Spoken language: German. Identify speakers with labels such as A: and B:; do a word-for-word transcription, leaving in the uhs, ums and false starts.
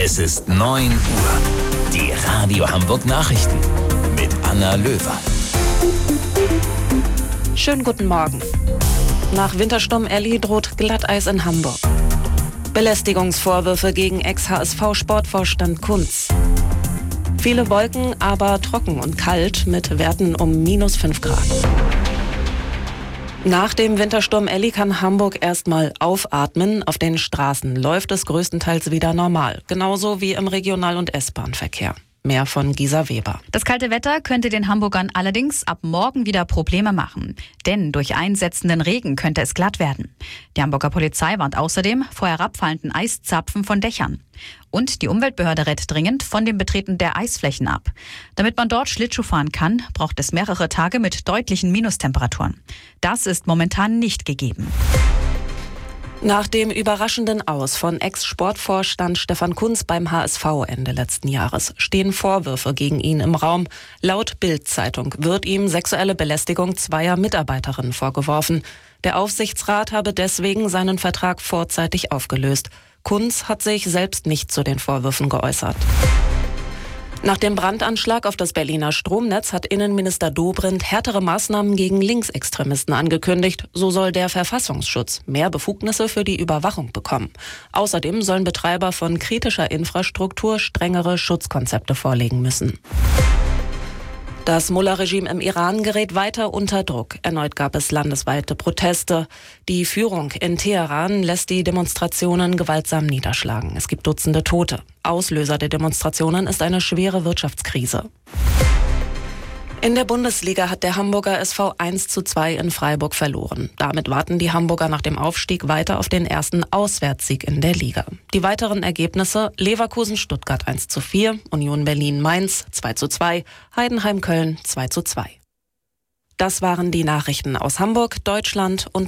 A: Es ist neun Uhr. Die Radio Hamburg Nachrichten mit Anna Löwer.
B: Schönen guten Morgen. Nach Wintersturm Elli droht Glatteis in Hamburg. Belästigungsvorwürfe gegen Ex-H S V-Sportvorstand Kunz. Viele Wolken, aber trocken und kalt mit Werten um minus fünf Grad. Nach dem Wintersturm Elli kann Hamburg erstmal aufatmen. Auf den Straßen läuft es größtenteils wieder normal. Genauso wie im Regional- und S-Bahn-Verkehr. Mehr von Gisa Weber.
C: Das kalte Wetter könnte den Hamburgern allerdings ab morgen wieder Probleme machen. Denn durch einsetzenden Regen könnte es glatt werden. Die Hamburger Polizei warnt außerdem vor herabfallenden Eiszapfen von Dächern. Und die Umweltbehörde rät dringend von dem Betreten der Eisflächen ab. Damit man dort Schlittschuh fahren kann, braucht es mehrere Tage mit deutlichen Minustemperaturen. Das ist momentan nicht gegeben.
B: Nach dem überraschenden Aus von Ex-Sportvorstand Stefan Kunz beim H S V Ende letzten Jahres stehen Vorwürfe gegen ihn im Raum. Laut Bild-Zeitung wird ihm sexuelle Belästigung zweier Mitarbeiterinnen vorgeworfen. Der Aufsichtsrat habe deswegen seinen Vertrag vorzeitig aufgelöst. Kunz hat sich selbst nicht zu den Vorwürfen geäußert. Nach dem Brandanschlag auf das Berliner Stromnetz hat Innenminister Dobrindt härtere Maßnahmen gegen Linksextremisten angekündigt. So soll der Verfassungsschutz mehr Befugnisse für die Überwachung bekommen. Außerdem sollen Betreiber von kritischer Infrastruktur strengere Schutzkonzepte vorlegen müssen. Das Mullah-Regime im Iran gerät weiter unter Druck. Erneut gab es landesweite Proteste. Die Führung in Teheran lässt die Demonstrationen gewaltsam niederschlagen. Es gibt Dutzende Tote. Auslöser der Demonstrationen ist eine schwere Wirtschaftskrise. In der Bundesliga hat der Hamburger S V eins zu zwei in Freiburg verloren. Damit warten die Hamburger nach dem Aufstieg weiter auf den ersten Auswärtssieg in der Liga. Die weiteren Ergebnisse: Leverkusen-Stuttgart eins zu vier, Union Berlin-Mainz zwei zu zwei, Heidenheim-Köln zwei zu zwei. Das waren die Nachrichten aus Hamburg, Deutschland und